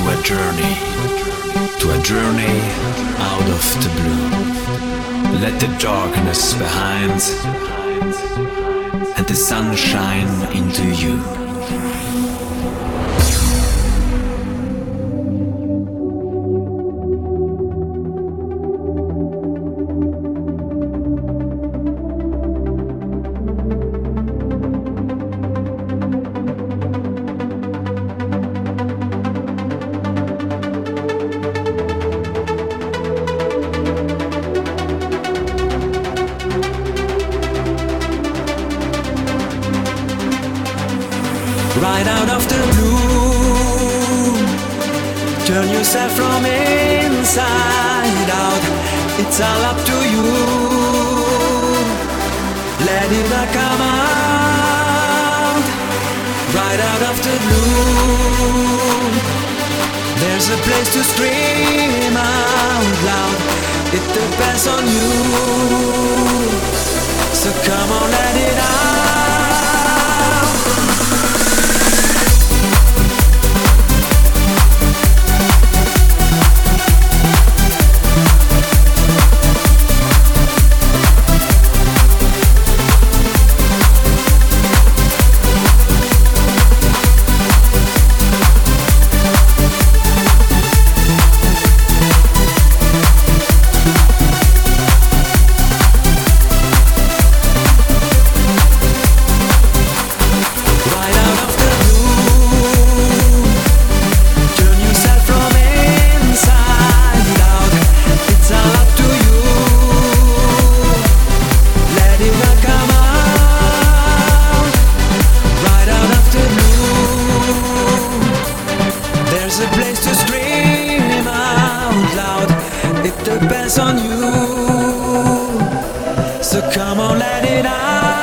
a journey, to a journey out of the blue. Let the darkness behind and the sun shine into you. Right out of the blue, turn yourself from inside out. It's all up to you. Let it all come out. Right out of the blue, there's a place to scream out loud. It depends on you. So come on, let it out. There's a place to scream out loud. It depends on you. So come on, let it out.